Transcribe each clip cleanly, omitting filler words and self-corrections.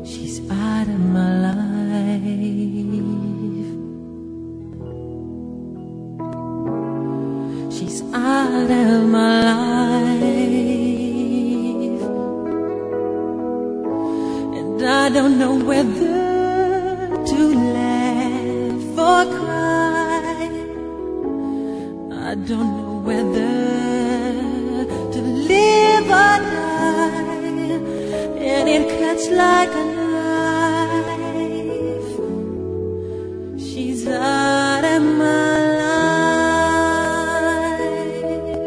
She's out of my life. She's out of my life. And I don't know whether to laugh or cry. I don't know whether to live or die. And it cuts like a knife. She's out of my life.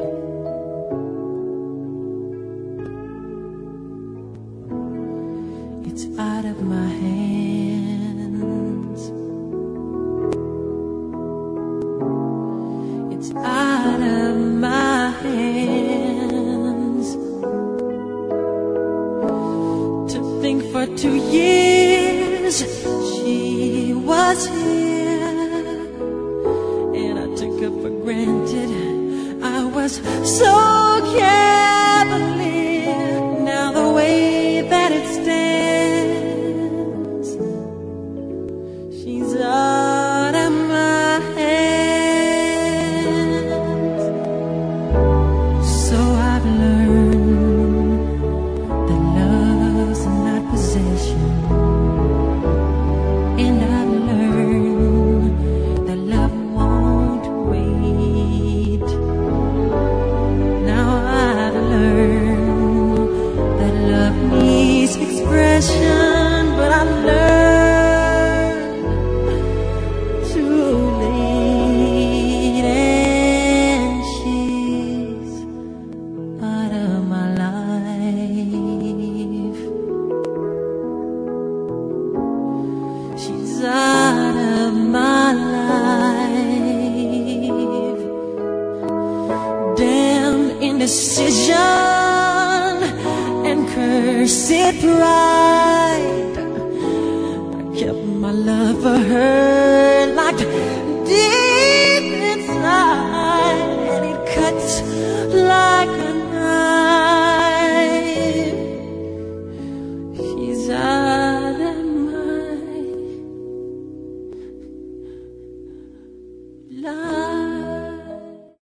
It's out of my hands. It's out of my hands. To think for 2 years she was here, and I took her for granted. I was so cavalier. Now the way that it stands, she's out of my hands. So I've learned that love's not possession, and I've learned that love won't wait. Now I've learned that love needs expression, but I've learned too late, and she's out of my life. She's out of my life. Damn indecision and cursed pride. I kept my love for her locked